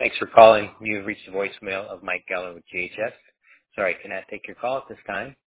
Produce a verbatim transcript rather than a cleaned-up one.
Thanks for calling. You've reached the voicemail of Mike Geller with G H S. Sorry, I cannot take your call at this time.